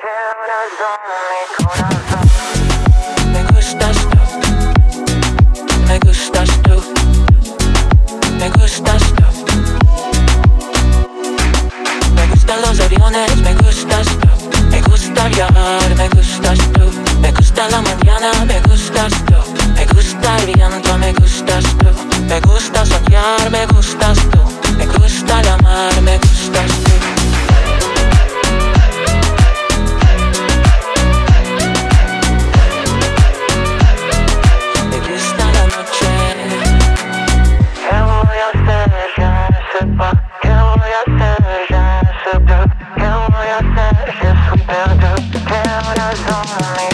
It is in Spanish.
Me gustas tú, me gustas tú, me gustas tú. Me gustan los aviones, me gustas tú. Me gusta viajar, me gustas tú. Me gusta la mañana, me gustas tú. Me gusta el viento, me gustas tú. Me gusta soñar, me gustas tú. Me gusta el amar, me gustas tú. Only